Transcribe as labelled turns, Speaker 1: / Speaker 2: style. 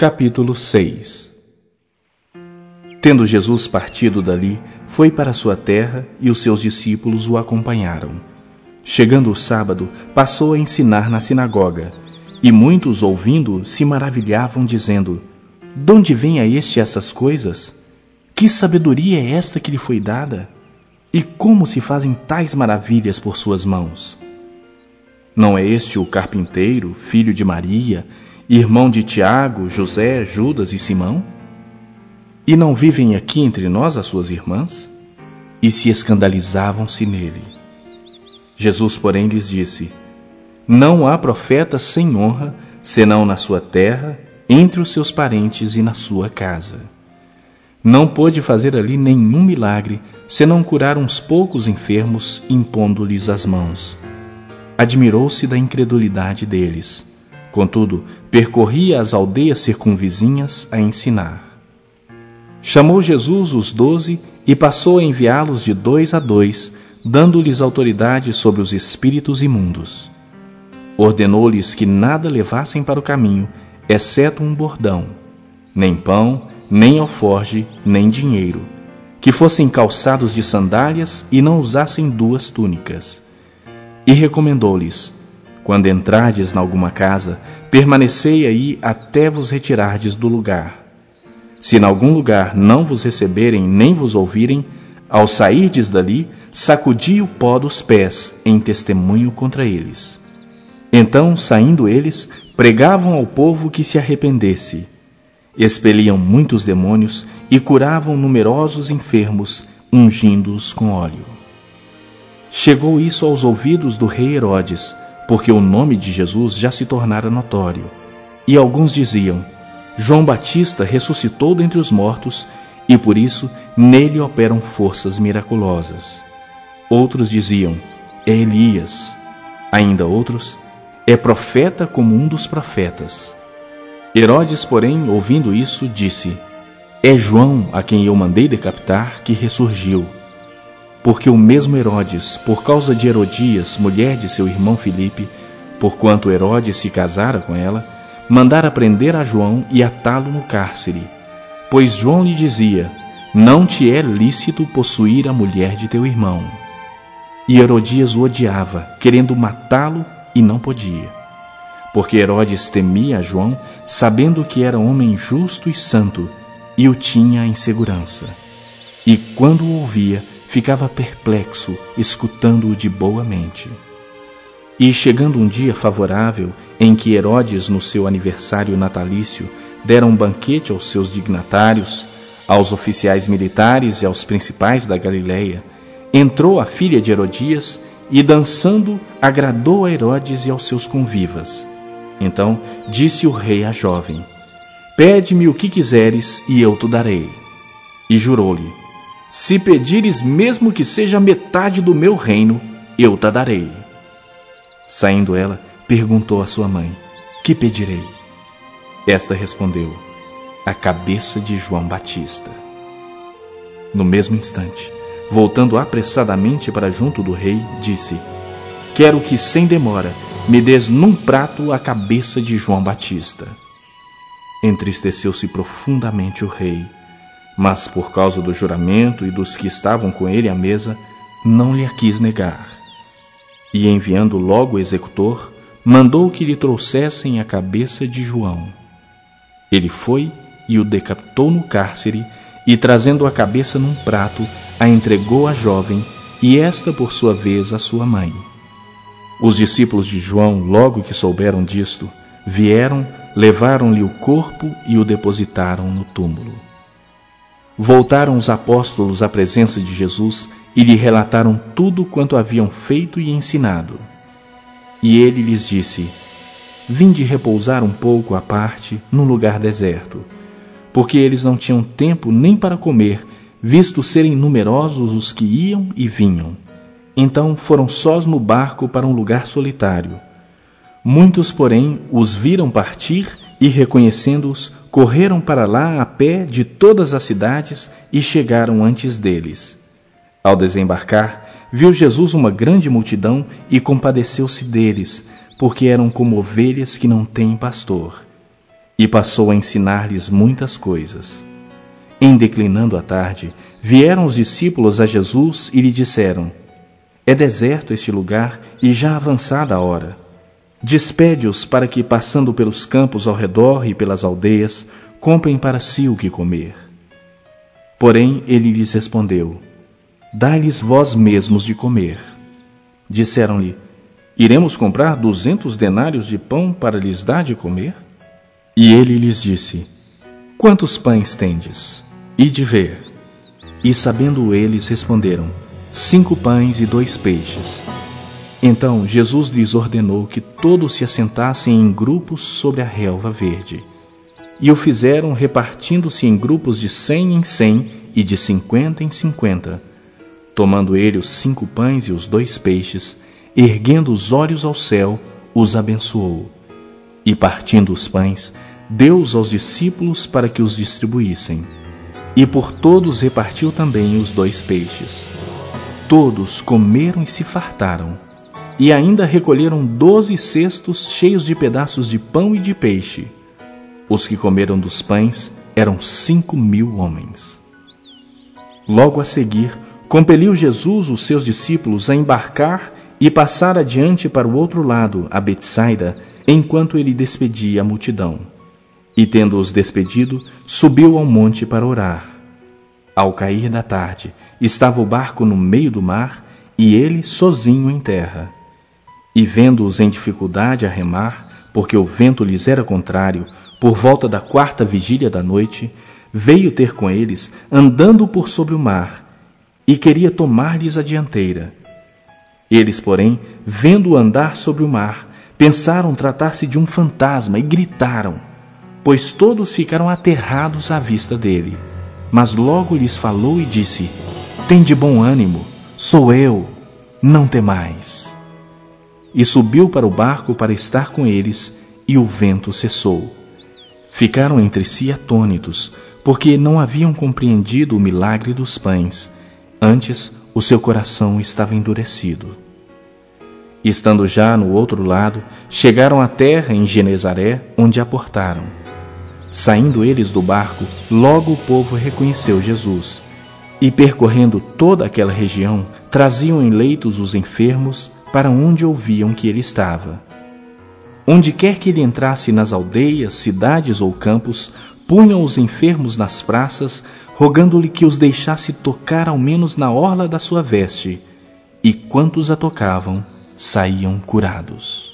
Speaker 1: Capítulo 6. Tendo Jesus partido dali, foi para sua terra e os seus discípulos o acompanharam. Chegando o sábado, passou a ensinar na sinagoga, e muitos, ouvindo, se maravilhavam, dizendo: "De vem a este essas coisas? Que sabedoria é esta que lhe foi dada? E como se fazem tais maravilhas por suas mãos? Não é este o carpinteiro, filho de Maria, irmão de Tiago, José, Judas e Simão? E não vivem aqui entre nós as suas irmãs?" E se escandalizavam-se nele. Jesus, porém, lhes disse: "Não há profeta sem honra, senão na sua terra, entre os seus parentes e na sua casa." Não pôde fazer ali nenhum milagre, senão curar uns poucos enfermos, impondo-lhes as mãos. Admirou-se da incredulidade deles. Contudo, percorria as aldeias circunvizinhas a ensinar. Chamou Jesus os 12 e passou a enviá-los de 2 a 2, dando-lhes autoridade sobre os espíritos imundos. Ordenou-lhes que nada levassem para o caminho, exceto um bordão, nem pão, nem alforge, nem dinheiro, que fossem calçados de sandálias e não usassem 2 túnicas. E recomendou-lhes: "Quando entrardes em alguma casa, permanecei aí até vos retirardes do lugar. Se em algum lugar não vos receberem nem vos ouvirem, ao sairdes dali, sacudi o pó dos pés em testemunho contra eles." Então, saindo eles, pregavam ao povo que se arrependesse. Expeliam muitos demônios e curavam numerosos enfermos, ungindo-os com óleo. Chegou isso aos ouvidos do rei Herodes, porque o nome de Jesus já se tornara notório. E alguns diziam: "João Batista ressuscitou dentre os mortos, e por isso nele operam forças miraculosas." Outros diziam: "É Elias." Ainda outros: "É profeta como um dos profetas." Herodes, porém, ouvindo isso, disse: "É João, a quem eu mandei decapitar, que ressurgiu." Porque o mesmo Herodes, por causa de Herodias, mulher de seu irmão Filipe, porquanto Herodes se casara com ela, mandara prender a João e atá-lo no cárcere, pois João lhe dizia: "Não te é lícito possuir a mulher de teu irmão." E Herodias o odiava, querendo matá-lo, e não podia. Porque Herodes temia a João, sabendo que era homem justo e santo, e o tinha em segurança. E quando o ouvia, ficava perplexo, escutando-o de boa mente. E chegando um dia favorável, em que Herodes, no seu aniversário natalício, dera um banquete aos seus dignatários, aos oficiais militares e aos principais da Galileia, entrou a filha de Herodias e, dançando, agradou a Herodes e aos seus convivas. Então disse o rei à jovem: "Pede-me o que quiseres e eu te darei." E jurou-lhe: "Se pedires mesmo que seja metade do meu reino, eu te darei." Saindo ela, perguntou à sua mãe: "Que pedirei?" Esta respondeu: "A cabeça de João Batista." No mesmo instante, voltando apressadamente para junto do rei, disse: "Quero que, sem demora, me des num prato a cabeça de João Batista." Entristeceu-se profundamente o rei, mas por causa do juramento e dos que estavam com ele à mesa, não lhe a quis negar. E enviando logo o executor, mandou que lhe trouxessem a cabeça de João. Ele foi e o decapitou no cárcere, e trazendo a cabeça num prato, a entregou à jovem, e esta por sua vez à sua mãe. Os discípulos de João, logo que souberam disto, vieram, levaram-lhe o corpo e o depositaram no túmulo. Voltaram os apóstolos à presença de Jesus e lhe relataram tudo quanto haviam feito e ensinado. E ele lhes disse: "Vinde repousar um pouco à parte num lugar deserto," porque eles não tinham tempo nem para comer, visto serem numerosos os que iam e vinham. Então foram sós no barco para um lugar solitário. Muitos, porém, os viram partir e, reconhecendo-os, correram para lá a pé de todas as cidades e chegaram antes deles. Ao desembarcar, viu Jesus uma grande multidão e compadeceu-se deles, porque eram como ovelhas que não têm pastor. e passou a ensinar-lhes muitas coisas. Em declinando a tarde, vieram os discípulos a Jesus e lhe disseram: É deserto este lugar e já avançada a hora. Despede-os para que, passando pelos campos ao redor e pelas aldeias, comprem para si o que comer. Porém, ele lhes respondeu: Dai-lhes vós mesmos de comer. Disseram-lhe: Iremos comprar 200 denários de pão para lhes dar de comer? E ele lhes disse: Quantos pães tendes? Ide ver. E sabendo eles, responderam: 5 pães e 2 peixes. Então Jesus lhes ordenou que todos se assentassem em grupos sobre a relva verde. E o fizeram repartindo-se em grupos de 100 em 100 e de 50 em 50. Tomando ele os 5 pães e os 2 peixes, erguendo os olhos ao céu, os abençoou. E partindo os pães, deu-os aos discípulos para que os distribuíssem. E por todos repartiu também os 2 peixes. Todos comeram e se fartaram. E ainda recolheram 12 cestos cheios de pedaços de pão e de peixe. Os que comeram dos pães eram 5.000 homens. Logo a seguir, compeliu Jesus os seus discípulos a embarcar e passar adiante para o outro lado, a Betsaida, enquanto ele despedia a multidão. E tendo-os despedido, subiu ao monte para orar. Ao cair da tarde, estava o barco no meio do mar e ele sozinho em terra. E vendo-os em dificuldade a remar, porque o vento lhes era contrário, por volta da 4ª vigília da noite, veio ter com eles, andando por sobre o mar, e queria tomar-lhes a dianteira. Eles, porém, vendo-o andar sobre o mar, pensaram tratar-se de um fantasma e gritaram, pois todos ficaram aterrados à vista dele. Mas logo lhes falou e disse: Tende bom ânimo, sou eu, não temais. E subiu para o barco para estar com eles, e o vento cessou. Ficaram entre si atônitos, porque não haviam compreendido o milagre dos pães. Antes, o seu coração estava endurecido. Estando já no outro lado, chegaram à terra em Genezaré, onde aportaram. Saindo eles do barco, logo o povo reconheceu Jesus. E percorrendo toda aquela região, traziam em leitos os enfermos para onde ouviam que ele estava. Onde quer que ele entrasse nas aldeias, cidades ou campos, punham os enfermos nas praças, rogando-lhe que os deixasse tocar ao menos na orla da sua veste, e quantos a tocavam, saíam curados.